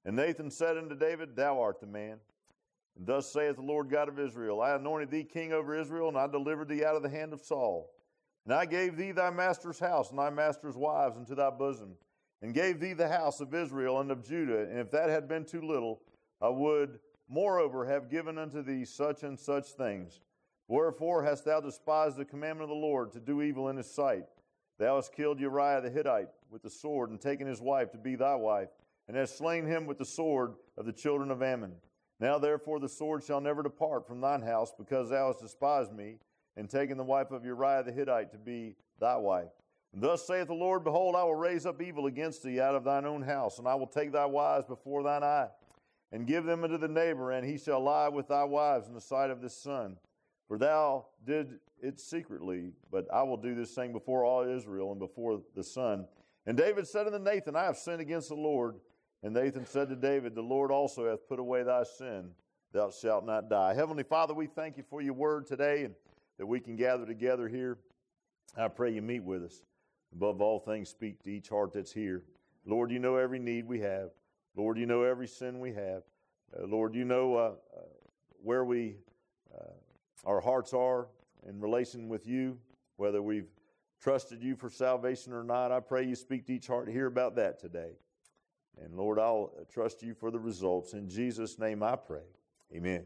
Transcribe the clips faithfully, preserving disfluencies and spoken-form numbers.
And Nathan said unto David, Thou art the man. And thus saith the Lord God of Israel, I anointed thee king over Israel, and I delivered thee out of the hand of Saul. And I gave thee thy master's house and thy master's wives into thy bosom, and gave thee the house of Israel and of Judah. And if that had been too little, I would moreover have given unto thee such and such things. Wherefore hast thou despised the commandment of the Lord to do evil in his sight? Thou hast killed Uriah the Hittite with the sword, and taken his wife to be thy wife, and hast slain him with the sword of the children of Ammon. Now therefore the sword shall never depart from thine house, because thou hast despised me, and taken the wife of Uriah the Hittite to be thy wife. And thus saith the Lord, Behold, I will raise up evil against thee out of thine own house, and I will take thy wives before thine eye, and give them unto the neighbor, and he shall lie with thy wives in the sight of this son. For thou did it secretly, but I will do this thing before all Israel and before the sun. And David said unto Nathan, I have sinned against the Lord. And Nathan said to David, The Lord also hath put away thy sin. Thou shalt not die. Heavenly Father, we thank you for your word today, and that we can gather together here. I pray you meet with us. Above all things, speak to each heart that's here. Lord, you know every need we have. Lord, you know every sin we have. Uh, Lord, you know uh, uh, where we uh, our hearts are in relation with you, whether we've trusted you for salvation or not. I pray you speak to each heart. Hear about that today. And Lord, I'll trust you for the results. In Jesus' name I pray. Amen.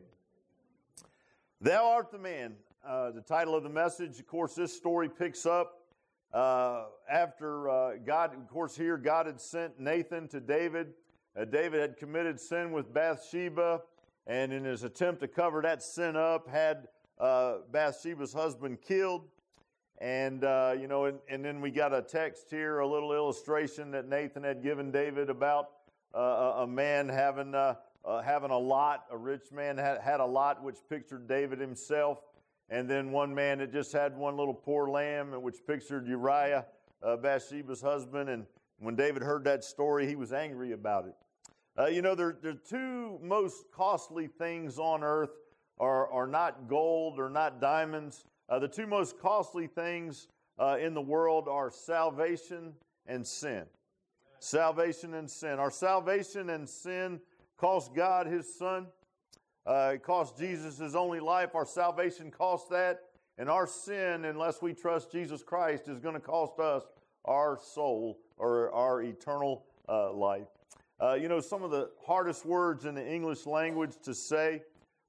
Thou art the man. Uh, the title of the message, of course, this story picks up uh, after uh, God, of course, here God had sent Nathan to David. Uh, David had committed sin with Bathsheba, and in his attempt to cover that sin up, had uh, Bathsheba's husband killed. And, uh, you know, and, and then we got a text here, a little illustration that Nathan had given David about uh, a, a man having uh, uh, having a lot. A rich man had, had a lot, which pictured David himself. And then one man that just had one little poor lamb, which pictured Uriah, uh, Bathsheba's husband. And when David heard that story, he was angry about it. Uh, you know, there, there are two most costly things on earth are, are not gold or not diamonds. Uh, the two most costly things uh, in the world are salvation and sin. Salvation and sin. Our salvation and sin cost God his son. Uh, it cost Jesus his only life. Our salvation cost that. And our sin, unless we trust Jesus Christ, is going to cost us our soul or our eternal uh, life. Uh, you know, some of the hardest words in the English language to say,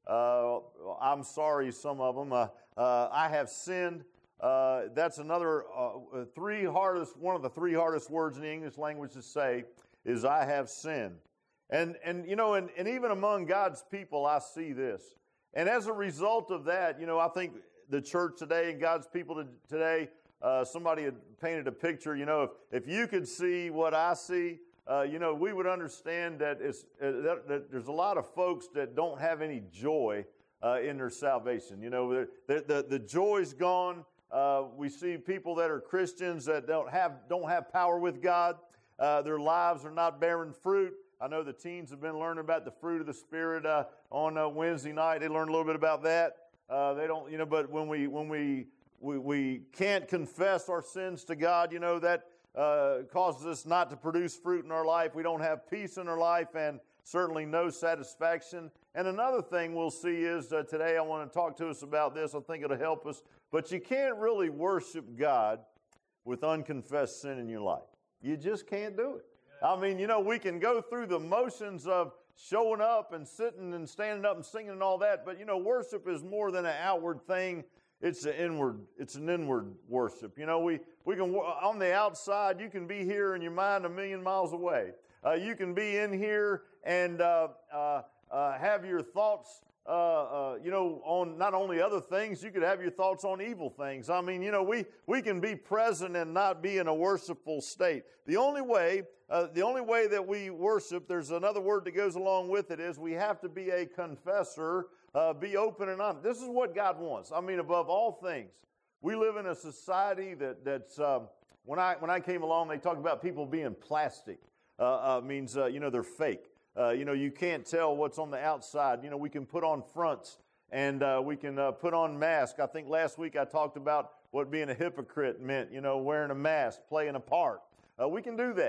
uh, I'm sorry, some of them, uh, uh, I have sinned. Uh, that's another uh, three hardest, one of the three hardest words in the English language to say is I have sinned. And, and you know, and, and even among God's people, I see this. And as a result of that, you know, I think the church today and God's people today, uh, somebody had painted a picture, you know, if, if you could see what I see, uh, you know, we would understand that, it's, uh, that, that there's a lot of folks that don't have any joy uh, in their salvation. You know, the, the, the joy's gone. Uh, we see people that are Christians that don't have, don't have power with God. Uh, their lives are not bearing fruit. I know the teens have been learning about the fruit of the Spirit uh, on uh, Wednesday night. They learned a little bit about that. Uh, they don't, you know, but when we when we we, we can't confess our sins to God, you know, that uh, causes us not to produce fruit in our life. We don't have peace in our life, and certainly no satisfaction. And another thing we'll see is uh, today I want to talk to us about this. I think it'll help us. But you can't really worship God with unconfessed sin in your life. You just can't do it. I mean, you know, we can go through the motions of showing up and sitting and standing up and singing and all that, but, you know, worship is more than an outward thing. It's an inward, it's an inward worship. You know, we, we can, on the outside, you can be here in your mind a million miles away. Uh, you can be in here and uh, uh, uh, have your thoughts, uh, uh, you know, on not only other things, you could have your thoughts on evil things. I mean, you know, we, we can be present and not be in a worshipful state. The only way, uh, the only way that we worship, there's another word that goes along with it, is we have to be a confessor, uh, be open and honest. This is what God wants. I mean, above all things, we live in a society that that's um, when I when I came along, they talked about people being plastic. Uh, uh, means uh, you know they're fake. Uh, you know, you can't tell what's on the outside. You know, we can put on fronts and uh, we can uh, put on masks. I think last week I talked about what being a hypocrite meant, you know, wearing a mask, playing a part. Uh, we can do that.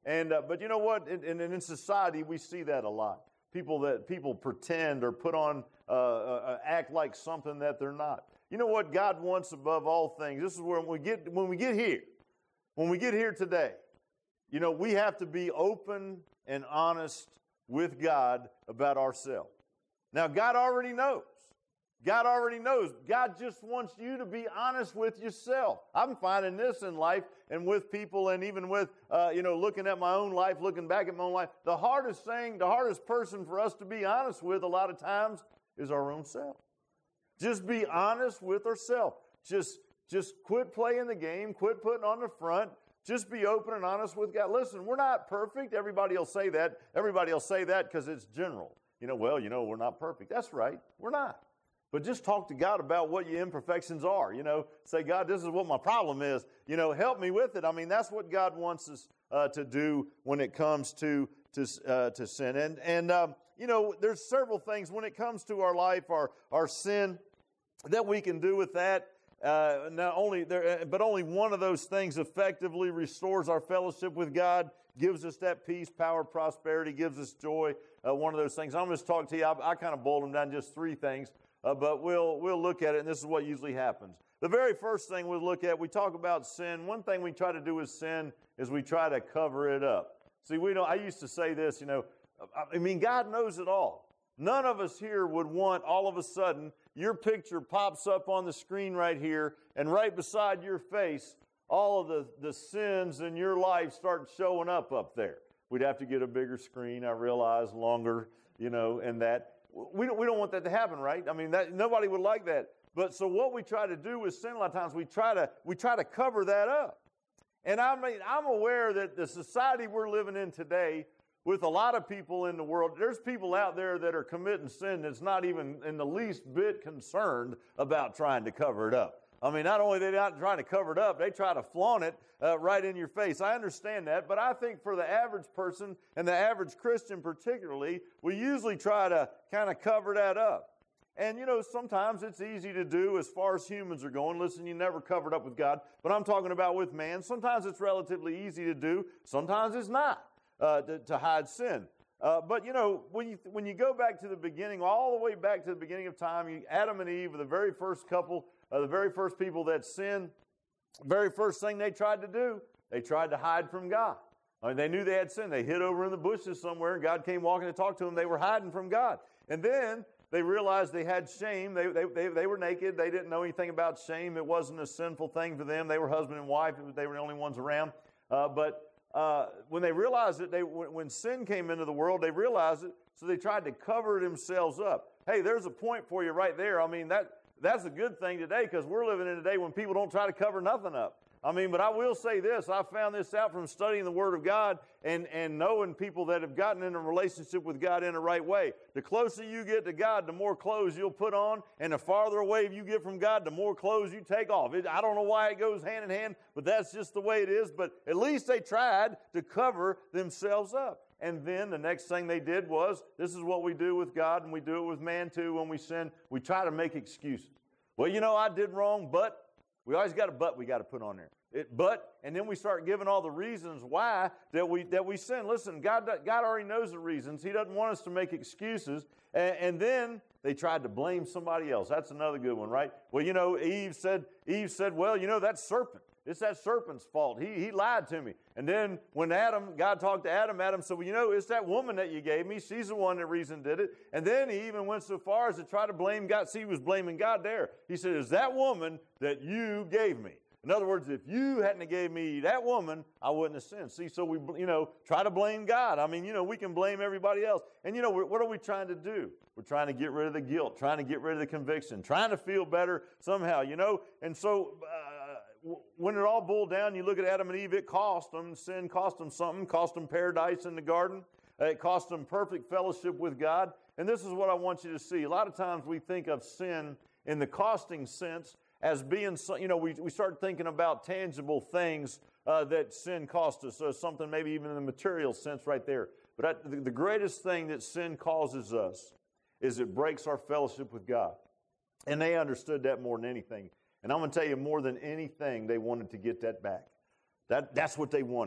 And uh, but you know what? And in, in society, we see that a lot. People that people pretend or put on, uh, uh, act like something that they're not. You know what God wants above all things? This is where we get when we get here, when we get here today. You know, we have to be open and honest with God about ourselves. Now, God already knows. God already knows. God just wants you to be honest with yourself. I'm finding this in life and with people, and even with, uh, you know, looking at my own life, looking back at my own life. The hardest thing, the hardest person for us to be honest with a lot of times is our own self. Just be honest with ourselves. Just, just quit playing the game. Quit putting on the front. Just be open and honest with God. Listen, we're not perfect. Everybody will say that. Everybody will say that because it's general. You know, well, you know, we're not perfect. That's right. We're not. But just talk to God about what your imperfections are. You know, say, God, this is what my problem is. You know, help me with it. I mean, that's what God wants us uh, to do when it comes to to uh, to sin. And and um, you know, there's several things when it comes to our life, our our sin, that we can do with that. Uh, not only there, but only one of those things effectively restores our fellowship with God, gives us that peace, power, prosperity, gives us joy. Uh, one of those things. I'm going to talk to you. I, I kind of boiled them down just three things. Uh, but we'll we'll look at it, and this is what usually happens. The very first thing we'll look at, we talk about sin. One thing we try to do with sin is we try to cover it up. See, we don't. I used to say this, you know, I mean, God knows it all. None of us here would want all of a sudden your picture pops up on the screen right here, and right beside your face, all of the, the sins in your life start showing up up there. We'd have to get a bigger screen, I realize, longer, you know, and that. We don't, we don't want that to happen, right? I mean, that, nobody would like that. But so what we try to do with sin a lot of times, we try to we try to cover that up. And I mean, I'm aware that the society we're living in today, with a lot of people in the world, there's people out there that are committing sin that's not even in the least bit concerned about trying to cover it up. I mean, not only are they not trying to cover it up, they try to flaunt it uh, right in your face. I understand that, but I think for the average person, and the average Christian particularly, we usually try to kind of cover that up. And, you know, sometimes it's easy to do as far as humans are going. Listen, you never covered up with God, but I'm talking about with man. Sometimes it's relatively easy to do. Sometimes it's not uh, to, to hide sin. Uh, but, you know, when you when you go back to the beginning, all the way back to the beginning of time, you, Adam and Eve were the very first couple, uh, the very first people that sinned. The very first thing they tried to do, they tried to hide from God. I mean, they knew they had sinned. They hid over in the bushes somewhere, and God came walking to talk to them. They were hiding from God. And then they realized they had shame. They, they, they, they were naked. They didn't know anything about shame. It wasn't a sinful thing for them. They were husband and wife. They were the only ones around. Uh, but Uh, when they realized it, they, when, when sin came into the world, they realized it, so they tried to cover themselves up. Hey, there's a point for you right there. I mean, that that's a good thing today, because we're living in a day when people don't try to cover nothing up. I mean, but I will say this. I found this out from studying the Word of God and, and knowing people that have gotten in a relationship with God in the right way. The closer you get to God, the more clothes you'll put on, and the farther away you get from God, the more clothes you take off. It, I don't know why it goes hand in hand, but that's just the way it is. But at least they tried to cover themselves up. And then the next thing they did was, this is what we do with God, and we do it with man too when we sin. We try to make excuses. Well, you know, I did wrong, but... We always got a but we got to put on there. It, but, and then we start giving all the reasons why that we that we sin. Listen, God, God already knows the reasons. He doesn't want us to make excuses. And, and then they tried to blame somebody else. That's another good one, right? Well, you know, Eve said, Eve said, well, you know, that serpent. It's that serpent's fault. He, he lied to me. And then when Adam, God talked to Adam, Adam said, well, you know, it's that woman that you gave me. She's the one that reason did it. And then he even went so far as to try to blame God. See, he was blaming God there. He said, it's that woman that you gave me. In other words, if you hadn't have gave me that woman, I wouldn't have sinned. See, so we, you know, try to blame God. I mean, you know, we can blame everybody else. And, you know, what are we trying to do? We're trying to get rid of the guilt, trying to get rid of the conviction, trying to feel better somehow, you know. And so uh, when it all boiled down, you look at Adam and Eve, it cost them. Sin cost them something, cost them paradise in the garden. Uh, it cost them perfect fellowship with God. And this is what I want you to see. A lot of times we think of sin in the costing sense as being, you know, we, we start thinking about tangible things uh, that sin cost us, so something maybe even in the material sense right there. But I, the, the greatest thing that sin causes us is it breaks our fellowship with God. And they understood that more than anything. And I'm going to tell you, more than anything, they wanted to get that back. That, that's what they wanted.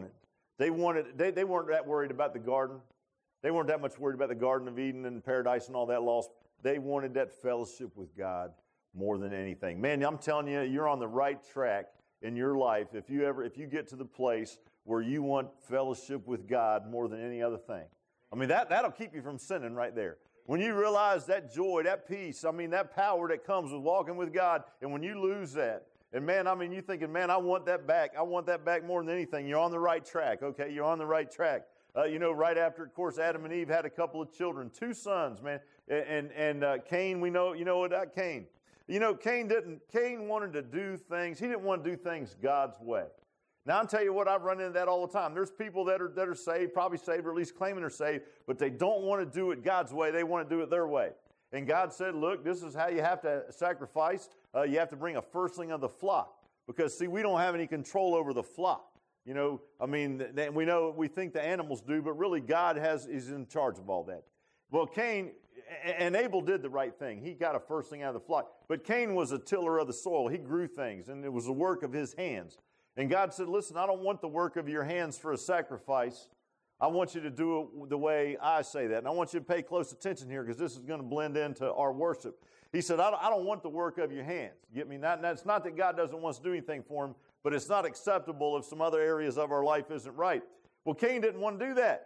They wanted. They, they weren't that worried about the garden. They weren't that much worried about the Garden of Eden and paradise and all that lost. They wanted that fellowship with God more than anything. Man, I'm telling you, you're on the right track in your life if you ever, if you get to the place where you want fellowship with God more than any other thing. I mean, that, that'll keep you from sinning right there. When you realize that joy, that peace, I mean, that power that comes with walking with God, and when you lose that, and man, I mean, you're thinking, man, I want that back. I want that back more than anything. You're on the right track, okay? You're on the right track. Uh, you know, right after, of course, Adam and Eve had a couple of children, two sons, man. And and uh, Cain, we know, you know what about Cain? You know, Cain didn't, Cain wanted to do things, he didn't want to do things God's way. Now, I'll tell you what, I've run into that all the time. There's people that are that are saved, probably saved, or at least claiming they're saved, but they don't want to do it God's way. They want to do it their way. And God said, look, this is how you have to sacrifice. Uh, you have to bring a firstling of the flock. Because, see, we don't have any control over the flock. You know, I mean, we know, we think the animals do, but really God has is in charge of all that. Well, Cain, and Abel did the right thing. He got a firstling out of the flock. But Cain was a tiller of the soil. He grew things, and it was the work of his hands. And God said, listen, I don't want the work of your hands for a sacrifice. I want you to do it the way I say that. And I want you to pay close attention here because this is going to blend into our worship. He said, I don't want the work of your hands. Get me? Not, it's not that God doesn't want us to do anything for him, but it's not acceptable if some other areas of our life isn't right. Well, Cain didn't want to do that.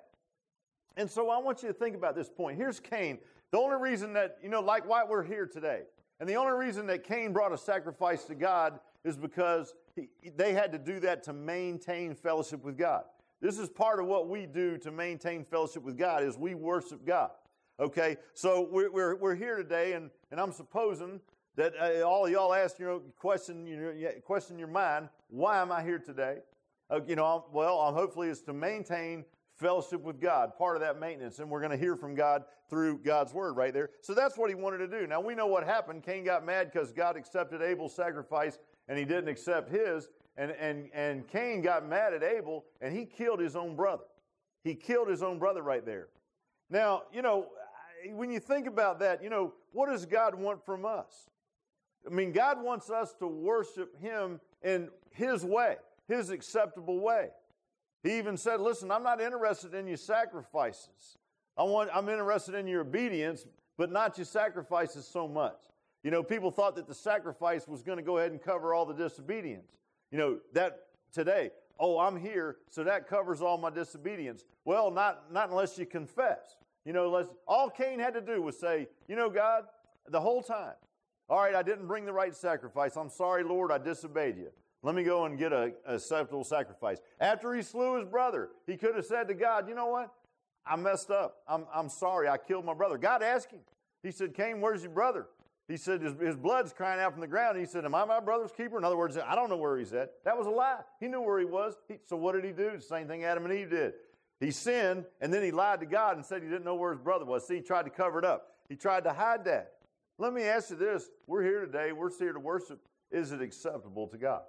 And so I want you to think about this point. Here's Cain. The only reason that, you know, like why we're here today, and the only reason that Cain brought a sacrifice to God is because he, they had to do that to maintain fellowship with God. This is part of what we do to maintain fellowship with God is we worship God. Okay, so we're, we're, we're here today, and, and I'm supposing that uh, all of y'all ask, you know, question, you know, question your mind, why am I here today? Uh, you know, I'm, well, I'm hopefully it's to maintain fellowship with God, part of that maintenance, and we're going to hear from God through God's word right there. So that's what he wanted to do. Now, we know what happened. Cain got mad because God accepted Abel's sacrifice, and he didn't accept his, and, and, and Cain got mad at Abel, and he killed his own brother. He killed his own brother right there. Now, you know, when you think about that, you know, what does God want from us? I mean, God wants us to worship him in his way, his acceptable way. He even said, listen, I'm not interested in your sacrifices. I want, I'm interested in your obedience, but not your sacrifices so much. You know, people thought that the sacrifice was going to go ahead and cover all the disobedience. You know, that today, oh, I'm here, so that covers all my disobedience. Well, not, not unless you confess. You know, let's, all Cain had to do was say, you know, God, the whole time, all right, I didn't bring the right sacrifice. I'm sorry, Lord, I disobeyed you. Let me go and get a, a acceptable sacrifice. After he slew his brother, he could have said to God, you know what? I messed up. I'm, I'm sorry. I killed my brother. God asked him. He said, Cain, where's your brother? He said, his, his blood's crying out from the ground. He said, am I my brother's keeper? In other words, I don't know where he's at. That was a lie. He knew where he was. He, so what did he do? The same thing Adam and Eve did. He sinned, and then he lied to God and said he didn't know where his brother was. See, he tried to cover it up. He tried to hide that. Let me ask you this. We're here today. We're here to worship. Is it acceptable to God?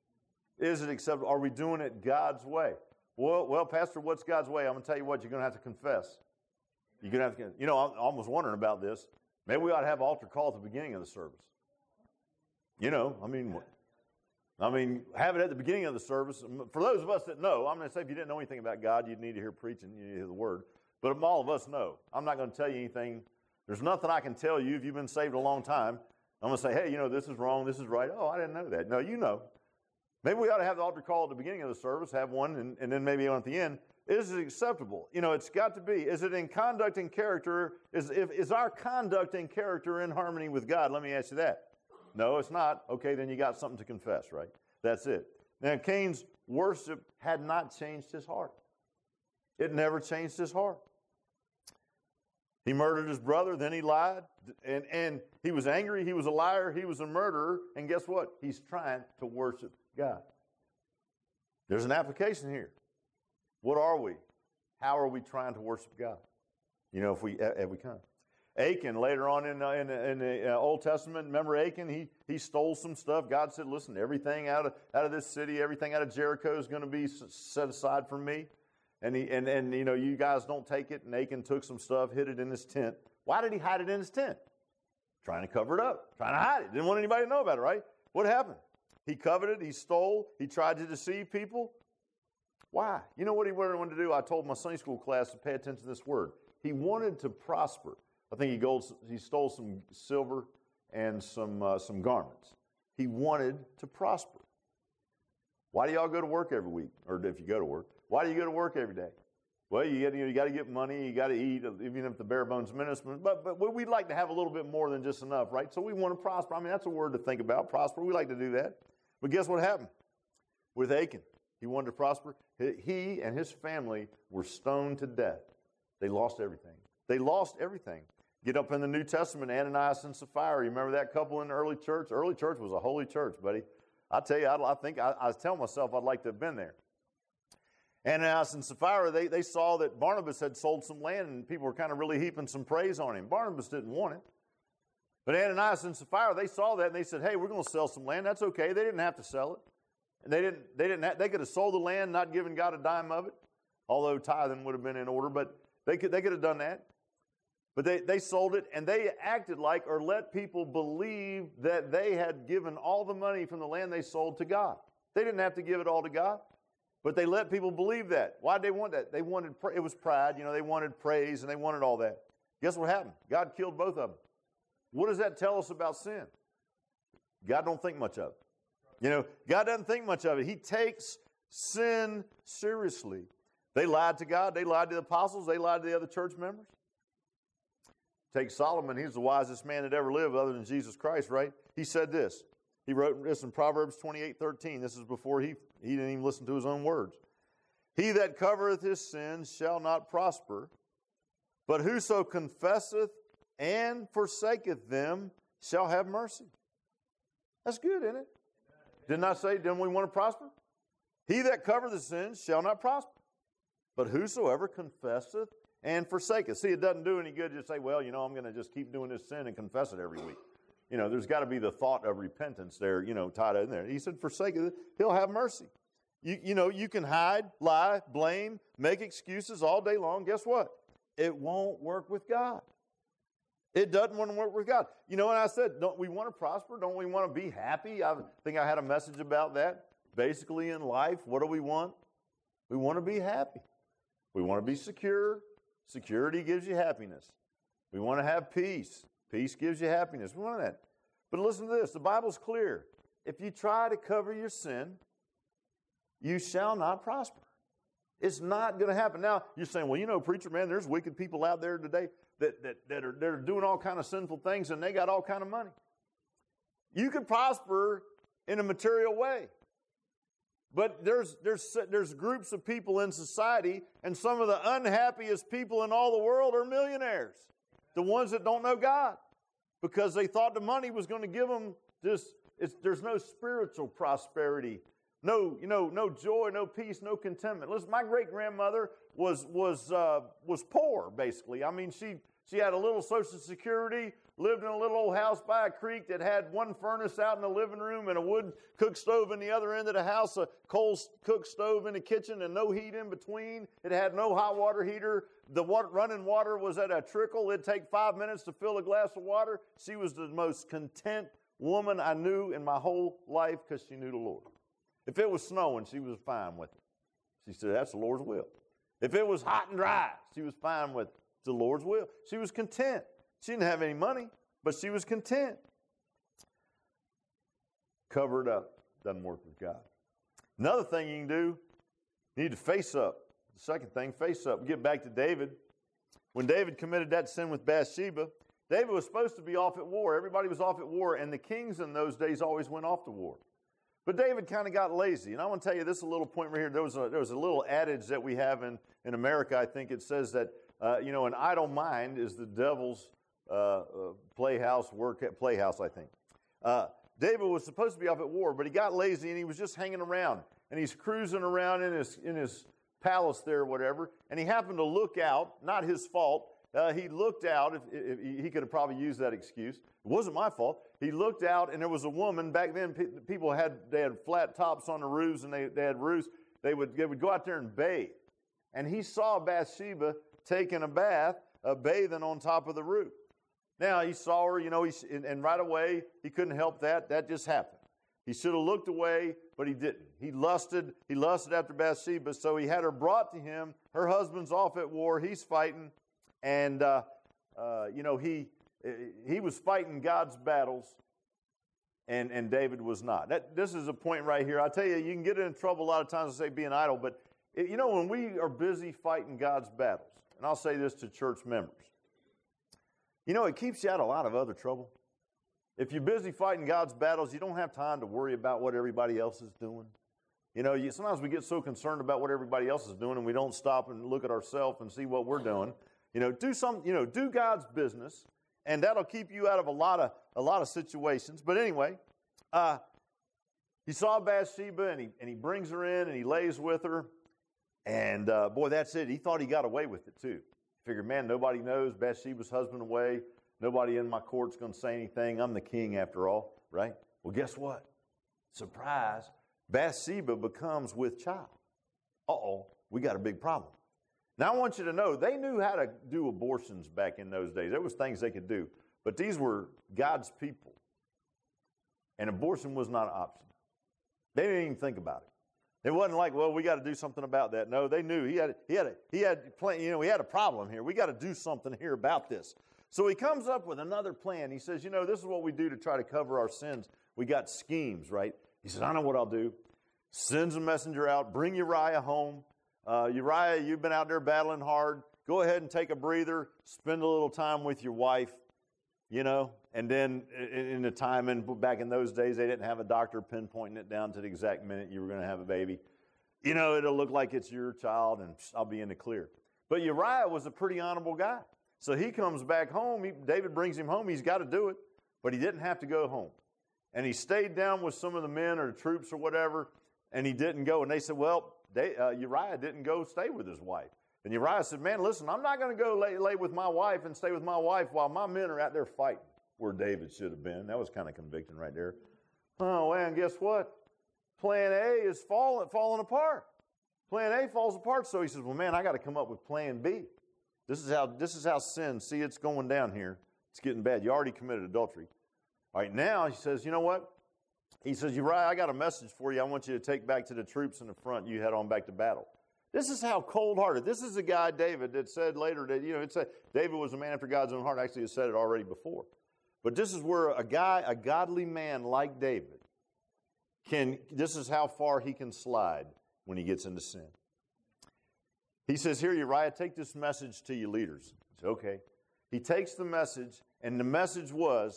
Is it acceptable? Are we doing it God's way? Well, well, Pastor, what's God's way? I'm going to tell you what, you're going to have to confess. You're going to have to, you know, I'm almost wondering about this. Maybe we ought to have altar call at the beginning of the service. You know, I mean, I mean, have it at the beginning of the service. For those of us that know, I'm going to say if you didn't know anything about God, you'd need to hear preaching, you need to hear the word. But all of us know. I'm not going to tell you anything. There's nothing I can tell you if you've been saved a long time. I'm going to say, hey, you know, this is wrong, this is right. Oh, I didn't know that. No, you know. Maybe we ought to have the altar call at the beginning of the service, have one, and, and then maybe one at the end. Is it acceptable? You know, it's got to be. Is it in conduct and character? Is, if, is our conduct and character in harmony with God? Let me ask you that. No, it's not. Okay, then you got something to confess, right? That's it. Now, Cain's worship had not changed his heart. It never changed his heart. He murdered his brother, then he lied, and, and he was angry, he was a liar, he was a murderer, and guess what? He's trying to worship God. There's an application here. What are we? How are we trying to worship God? You know, if we if we can. Achan, later on in, uh, in, in the uh, Old Testament, remember Achan? He he stole some stuff. God said, listen, everything out of out of this city, everything out of Jericho is going to be set aside for me. And, he, and, and, you know, you guys don't take it. And Achan took some stuff, hid it in his tent. Why did he hide it in his tent? Trying to cover it up. Trying to hide it. Didn't want anybody to know about it, right? What happened? He coveted, he stole, he tried to deceive people. Why? You know what he wanted to do? I told my Sunday school class to pay attention to this word. He wanted to prosper. I think he, gold, he stole some silver and some, uh, some garments. He wanted to prosper. Why do y'all go to work every week? Or if you go to work, why do you go to work every day? Well, you, get, you, know, you got to get money, you got to eat, even if the bare bones ministry. But, but we'd like to have a little bit more than just enough, right? So we want to prosper. I mean, that's a word to think about, prosper. We like to do that. But guess what happened with Achan? He wanted to prosper. He and his family were stoned to death. They lost everything. They lost everything. Get up in the New Testament, Ananias and Sapphira. You remember that couple in the early church? Early church was a holy church, buddy. I tell you, I, I think, I, I was telling myself I'd like to have been there. Ananias and Sapphira, they, they saw that Barnabas had sold some land, and people were kind of really heaping some praise on him. Barnabas didn't want it. But Ananias and Sapphira, they saw that, and they said, hey, we're going to sell some land. That's okay. They didn't have to sell it. And they didn't, they didn't have, they could have sold the land, not given God a dime of it, although tithing would have been in order, but they could, they could have done that. But they, they sold it, and they acted like or let people believe that they had given all the money from the land they sold to God. They didn't have to give it all to God, but they let people believe that. Why did they want that? They wanted, it was pride, you know, they wanted praise, and they wanted all that. Guess what happened? God killed both of them. What does that tell us about sin? God don't think much of it. You know, God doesn't think much of it. He takes sin seriously. They lied to God. They lied to the apostles. They lied to the other church members. Take Solomon. He's the wisest man that ever lived other than Jesus Christ, right? He said this. He wrote this in Proverbs twenty-eight thirteen. This is before he, he didn't even listen to his own words. He that covereth his sins shall not prosper, but whoso confesseth and forsaketh them shall have mercy. That's good, isn't it? Didn't I say, didn't we want to prosper? He that covereth his sins shall not prosper, but whosoever confesseth and forsaketh. See, it doesn't do any good to just say, well, you know, I'm going to just keep doing this sin and confess it every week. You know, there's got to be the thought of repentance there, you know, tied in there. He said, forsaketh it, he'll have mercy. You, you know, you can hide, lie, blame, make excuses all day long. Guess what? It won't work with God. It doesn't want to work with God. You know, and I said, don't we want to prosper? Don't we want to be happy? I think I had a message about that. Basically in life, what do we want? We want to be happy. We want to be secure. Security gives you happiness. We want to have peace. Peace gives you happiness. We want that. But listen to this. The Bible's clear. If you try to cover your sin, you shall not prosper. It's not going to happen. Now, you're saying, well, you know, preacher, man, there's wicked people out there today that, that, that, are, that are doing all kind of sinful things, and they got all kind of money. You could prosper in a material way. But there's, there's, there's groups of people in society, and some of the unhappiest people in all the world are millionaires. The ones that don't know God. Because they thought the money was going to give them this. It's, there's no spiritual prosperity. No, you know, no joy, no peace, no contentment. Listen, my great-grandmother was, was, uh, was poor, basically. I mean, she, she had a little Social Security, lived in a little old house by a creek that had one furnace out in the living room and a wood cook stove in the other end of the house, a coal cook stove in the kitchen, and no heat in between. It had no hot water heater. The water, running water was at a trickle. It'd take five minutes to fill a glass of water. She was the most content woman I knew in my whole life because she knew the Lord. If it was snowing, she was fine with it. She said, that's the Lord's will. If it was hot and dry, she was fine with it. It's the Lord's will. She was content. She didn't have any money, but she was content. Cover it up. Doesn't work with God. Another thing you can do, you need to face up. The second thing, face up. We get back to David. When David committed that sin with Bathsheba, David was supposed to be off at war. Everybody was off at war, and the kings in those days always went off to war. But David kind of got lazy. And I want to tell you this a little point right here. There was a, there was a little adage that we have in, in America. I think it says that, uh, you know, an idle mind is the devil's uh, uh, playhouse, work at playhouse, I think. Uh, David was supposed to be off at war, but he got lazy and he was just hanging around. And he's cruising around in his, in his palace there or whatever. And he happened to look out, not his fault. Uh, he looked out, if, if he could have probably used that excuse. It wasn't my fault. He looked out, and there was a woman. Back then, pe- people had they had flat tops on the roofs, and they, they had roofs. They would they would go out there and bathe. And he saw Bathsheba taking a bath, uh, bathing on top of the roof. Now, he saw her, you know, he, and, and right away, he couldn't help that. That just happened. He should have looked away, but he didn't. He lusted, he lusted after Bathsheba, so he had her brought to him. Her husband's off at war. He's fighting. And, uh, uh, you know, he he was fighting God's battles, and, and David was not. That, this is a point right here. I tell you, you can get in trouble a lot of times to say being idle, but, it, you know, when we are busy fighting God's battles, and I'll say this to church members, you know, it keeps you out of a lot of other trouble. If you're busy fighting God's battles, you don't have time to worry about what everybody else is doing. You know, you, sometimes we get so concerned about what everybody else is doing, and we don't stop and look at ourselves and see what we're doing. You know, do some, you know, do God's business, and that'll keep you out of a lot of a lot of situations. But anyway, uh, he saw Bathsheba, and he and he brings her in, and he lays with her, and uh, boy, that's it. He thought he got away with it too. Figured, man, nobody knows Bathsheba's husband away. Nobody in my court's going to say anything. I'm the king after all, right? Well, guess what? Surprise! Bathsheba becomes with child. Uh-oh, we got a big problem. Now, I want you to know, they knew how to do abortions back in those days. There was things they could do. But these were God's people. And abortion was not an option. They didn't even think about it. It wasn't like, well, we got to do something about that. No, they knew he had he had a, he had you know, we had a problem here. We got to do something here about this. So he comes up with another plan. He says, you know, this is what we do to try to cover our sins. We got schemes, right? He says, I know what I'll do. Sends a messenger out, bring Uriah home. Uh, Uriah, you've been out there battling hard. Go ahead and take a breather. Spend a little time with your wife, you know. And then in the time, and back in those days, they didn't have a doctor pinpointing it down to the exact minute you were going to have a baby. You know, it'll look like it's your child, and I'll be in the clear. But Uriah was a pretty honorable guy. So he comes back home. He, David brings him home. He's got to do it. But he didn't have to go home. And he stayed down with some of the men or the troops or whatever, and he didn't go. And they said, well, They, uh, Uriah didn't go stay with his wife. And Uriah said, man, listen, I'm not going to go lay, lay with my wife and stay with my wife while my men are out there fighting, where David should have been. That was kind of convicting right there. Oh, and guess what? Plan A is falling, falling apart. Plan A falls apart. So he says, well, man, I got to come up with plan B. This is how this is how sin, see, it's going down here. It's getting bad. You already committed adultery. All right, now he says, you know what? He says, Uriah, I got a message for you. I want you to take back to the troops in the front. You head on back to battle. This is how cold-hearted. This is the guy, David, that said later that, you know, it said David was a man after God's own heart. Actually, it said it already before. But this is where a guy, a godly man like David, can, this is how far he can slide when he gets into sin. He says, here, Uriah, take this message to your leaders. He said, okay. He takes the message, and the message was,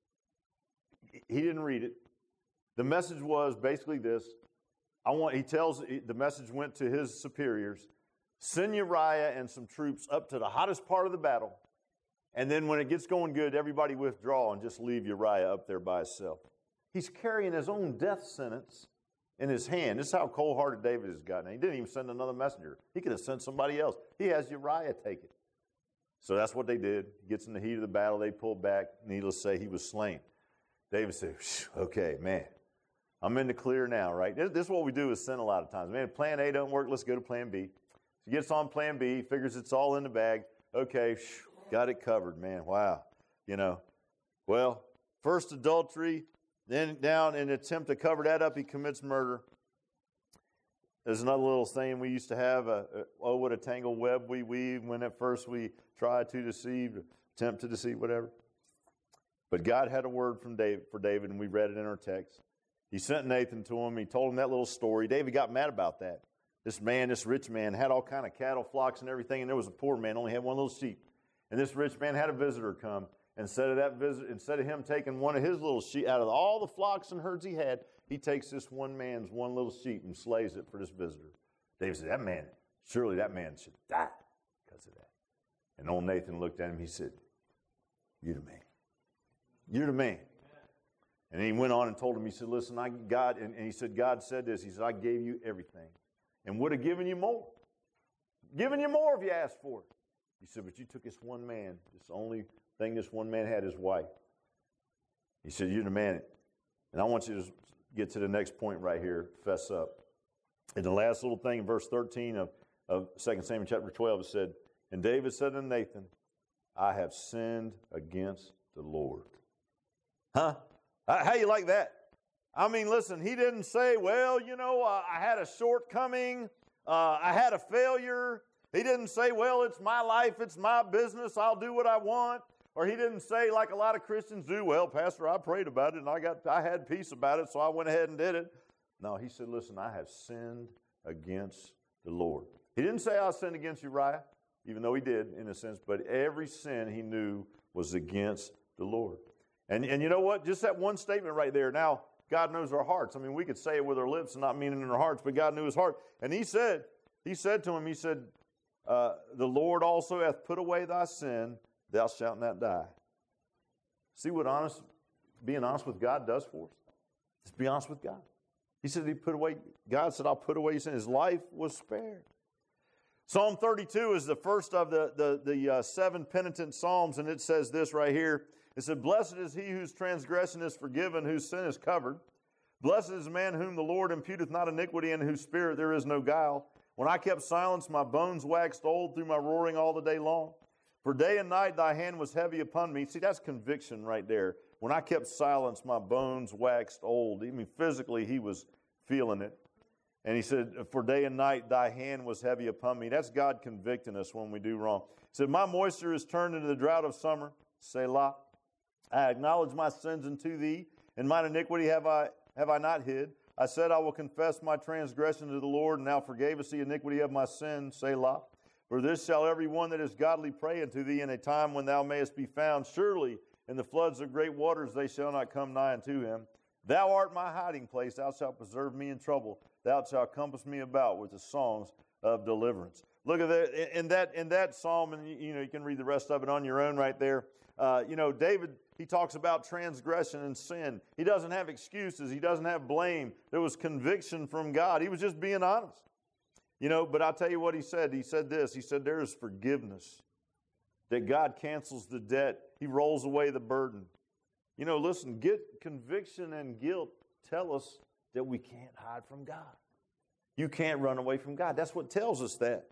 he didn't read it. The message was basically this. I want. He tells, the message went to his superiors, send Uriah and some troops up to the hottest part of the battle, and then when it gets going good, everybody withdraw and just leave Uriah up there by himself. He's carrying his own death sentence in his hand. This is how cold-hearted David has gotten. He didn't even send another messenger. He could have sent somebody else. He has Uriah take it. So that's what they did. He gets in the heat of the battle. They pulled back. Needless to say, he was slain. David said, okay, man, I'm in the clear now, right? This, this is what we do with sin a lot of times. Man, if plan A don't work, let's go to plan B. He gets on plan B, figures it's all in the bag. Okay, got it covered, man. Wow. You know, well, first adultery, then down in an attempt to cover that up, he commits murder. There's another little saying we used to have, uh, oh, what a tangled web we weave when at first we try to deceive, attempt to deceive, whatever. But God had a word from David for David, and we read it in our text. He sent Nathan to him. He told him that little story. David got mad about that. This man, this rich man, had all kind of cattle, flocks, and everything, and there was a poor man, only had one little sheep. And this rich man had a visitor come. Instead of that visit, instead of him taking one of his little sheep, out of all the flocks and herds he had, he takes this one man's one little sheep and slays it for this visitor. David said, that man, surely that man should die because of that. And old Nathan looked at him. He said, you're the man. You're the man. And he went on and told him, he said, listen, I God, and, and he said, God said this. He said, I gave you everything and would have given you more. Given you more if you asked for it. He said, but you took this one man, this only thing this one man had, his wife. He said, you're the man. And I want you to get to the next point right here, fess up. And the last little thing in verse thirteen of, of Second Samuel chapter twelve, it said, and David said to Nathan, I have sinned against the Lord. Huh? How you like that? I mean, listen, he didn't say, well, you know, uh, I had a shortcoming, uh, I had a failure. He didn't say, well, it's my life, it's my business, I'll do what I want. Or he didn't say, like a lot of Christians do, well, Pastor, I prayed about it and I got, I had peace about it, so I went ahead and did it. No, he said, listen, I have sinned against the Lord. He didn't say I sinned against Uriah, even though he did in a sense, but every sin he knew was against the Lord. And, and you know what? Just that one statement right there. Now, God knows our hearts. I mean, we could say it with our lips and not mean it in our hearts, but God knew his heart. And he said, he said to him, he said, uh, the Lord also hath put away thy sin, thou shalt not die. See what honest, being honest with God does for us? Just be honest with God. He said he put away, God said, I'll put away your sin. His life was spared. Psalm thirty-two is the first of the, the, the uh, seven penitent psalms, and it says this right here. It said, blessed is he whose transgression is forgiven, whose sin is covered. Blessed is the man whom the Lord imputeth not iniquity, in whose spirit there is no guile. When I kept silence, my bones waxed old through my roaring all the day long. For day and night thy hand was heavy upon me. See, that's conviction right there. When I kept silence, my bones waxed old. I mean, physically, he was feeling it. And he said, for day and night thy hand was heavy upon me. That's God convicting us when we do wrong. He said, my moisture is turned into the drought of summer. Selah. I acknowledge my sins unto thee, and mine iniquity have I have I not hid. I said, I will confess my transgression to the Lord, and thou forgavest the iniquity of my sin. Selah. For this shall every one that is godly pray unto thee in a time when thou mayest be found. Surely in the floods of great waters they shall not come nigh unto him. Thou art my hiding place. Thou shalt preserve me in trouble. Thou shalt compass me about with the songs of deliverance. Look at that in that in that psalm, and you know you can read the rest of it on your own right there. Uh, you know, David, he talks about transgression and sin. He doesn't have excuses. He doesn't have blame. There was conviction from God. He was just being honest. You know, but I'll tell you what he said. He said this. He said there is forgiveness, that God cancels the debt. He rolls away the burden. You know, listen, get conviction and guilt tell us that we can't hide from God. You can't run away from God. That's what tells us that.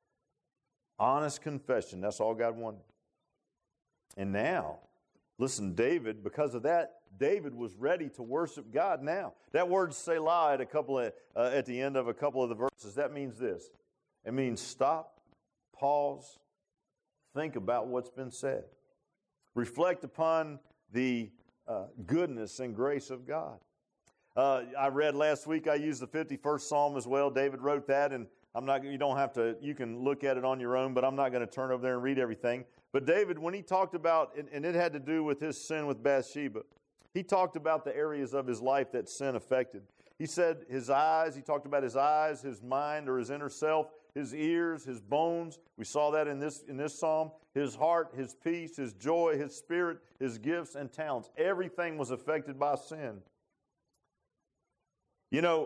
Honest confession. That's all God wanted. And now, listen, David, because of that, David was ready to worship God now. That word Selah at a couple of, uh, at the end of a couple of the verses, that means this. It means stop, pause, think about what's been said. Reflect upon the uh, goodness and grace of God. Uh, I read last week, I used the fifty-first Psalm as well. David wrote that, and I'm not. You don't have to, you can look at it on your own, but I'm not going to turn over there and read everything. But David, when he talked about, and, and it had to do with his sin with Bathsheba, he talked about the areas of his life that sin affected. He said his eyes, he talked about his eyes, his mind or his inner self, his ears, his bones. We saw that in this, in this psalm. His heart, his peace, his joy, his spirit, his gifts and talents. Everything was affected by sin. You know,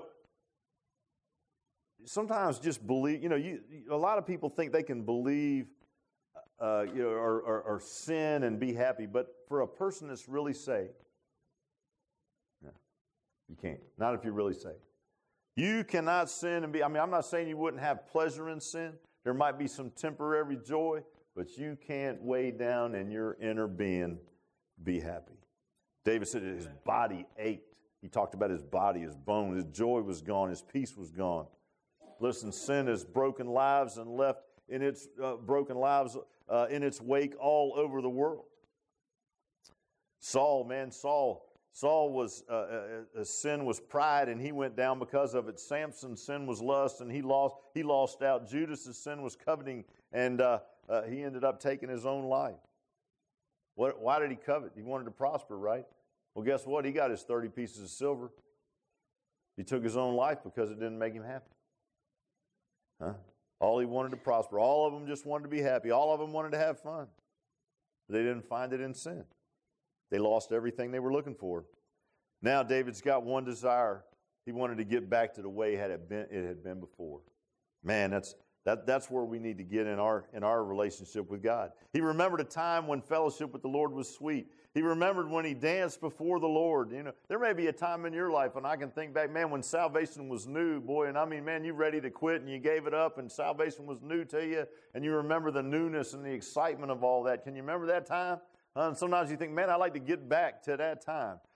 sometimes just believe, you know, you, a lot of people think they can believe Uh, you know, or, or, or sin and be happy. But for a person that's really saved, no, you can't. Not if you're really saved. You cannot sin and be, I mean, I'm not saying you wouldn't have pleasure in sin. There might be some temporary joy, but you can't weigh down in your inner being, be happy. David said his body ached. He talked about his body, his bone, his joy was gone, his peace was gone. Listen, sin has broken lives and left in its uh, broken lives uh, in its wake all over the world. Saul, man, Saul, Saul was, uh, uh, uh, sin was pride and he went down because of it. Samson's sin was lust and he lost, he lost out. Judas' sin was coveting and uh, uh, he ended up taking his own life. What, why did he covet? He wanted to prosper, right? Well, guess what? He got his thirty pieces of silver. He took his own life because it didn't make him happy. Huh? All he wanted to prosper. All of them just wanted to be happy. All of them wanted to have fun. They didn't find it in sin. They lost everything they were looking for. Now David's got one desire. He wanted to get back to the way it had been, it had been before. Man, that's that, that's where we need to get in our in our relationship with God. He remembered a time when fellowship with the Lord was sweet. He remembered when he danced before the Lord. You know, there may be a time in your life, and I can think back, man, when salvation was new, boy, and I mean, man, you ready to quit and you gave it up and salvation was new to you, and you remember the newness and the excitement of all that. Can you remember that time? Uh, and sometimes you think, man, I'd like to get back to that time.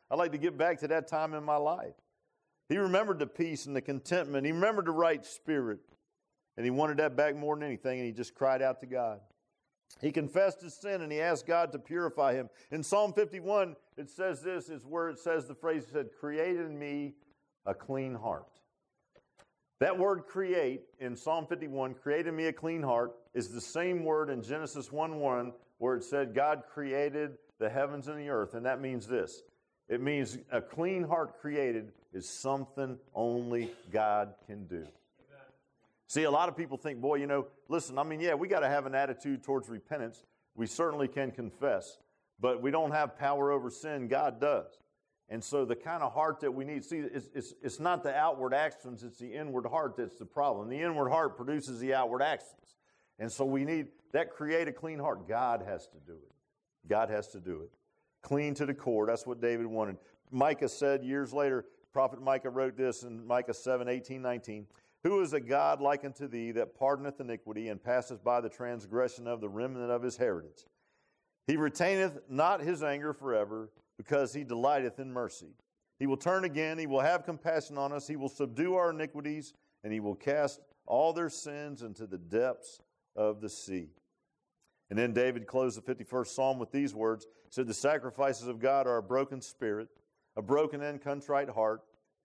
I'd like to get back to that time in my life. He remembered the peace and the contentment. He remembered the right spirit. And he wanted that back more than anything, and he just cried out to God. He confessed his sin, and he asked God to purify him. In Psalm fifty-one, it says this, is where it says the phrase, it said, create in me a clean heart. That word create in Psalm fifty-one, create in me a clean heart, is the same word in Genesis one one where it said God created the heavens and the earth. And that means this. It means a clean heart created is something only God can do. See, a lot of people think, boy, you know, listen, I mean, yeah, we got to have an attitude towards repentance. We certainly can confess, but we don't have power over sin. God does. And so the kind of heart that we need, see, it's, it's, it's not the outward actions, it's the inward heart that's the problem. The inward heart produces the outward actions. And so we need that create a clean heart. God has to do it. God has to do it. Clean to the core. That's what David wanted. Micah said years later, Prophet Micah wrote this in Micah seven, eighteen, nineteen. Who is a God like unto thee that pardoneth iniquity and passeth by the transgression of the remnant of his heritage? He retaineth not his anger forever, because he delighteth in mercy. He will turn again, he will have compassion on us, he will subdue our iniquities, and he will cast all their sins into the depths of the sea. And then David closed the fifty-first Psalm with these words. He said, the sacrifices of God are a broken spirit, a broken and contrite heart.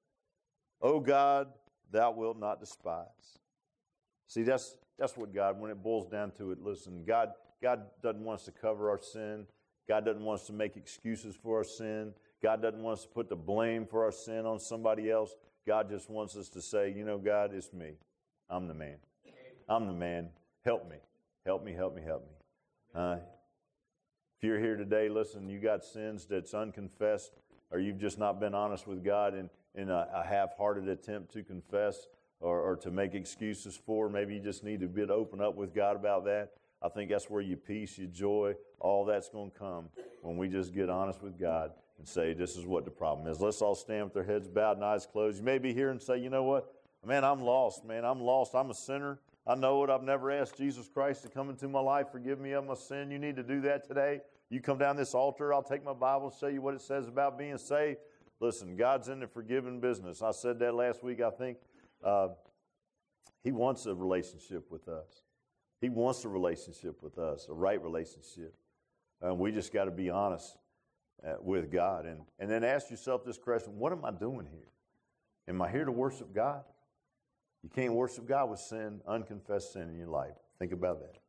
O God, thou wilt not despise. See, that's that's what God, when it boils down to it, listen, God, God doesn't want us to cover our sin. God doesn't want us to make excuses for our sin. God doesn't want us to put the blame for our sin on somebody else. God just wants us to say, you know, God, it's me. I'm the man. I'm the man. Help me. Help me, help me, help me. Uh, if you're here today, listen, you got sins that's unconfessed, or you've just not been honest with God in, in a, a half-hearted attempt to confess or, or to make excuses for, maybe you just need to be open up with God about that. I think that's where your peace, your joy, all that's going to come when we just get honest with God and say, this is what the problem is. Let's all stand with our heads bowed and eyes closed. You may be here and say, you know what? Man, I'm lost, man. I'm lost. I'm a sinner. I know it. I've never asked Jesus Christ to come into my life, forgive me of my sin. You need to do that today. You come down this altar, I'll take my Bible, show you what it says about being saved. Listen, God's in the forgiving business. I said that last week, I think. Uh, he wants a relationship with us. He wants a relationship with us, a right relationship. And we just got to be honest uh, with God. And, and then ask yourself this question, what am I doing here? Am I here to worship God? You can't worship God with sin, unconfessed sin in your life. Think about that.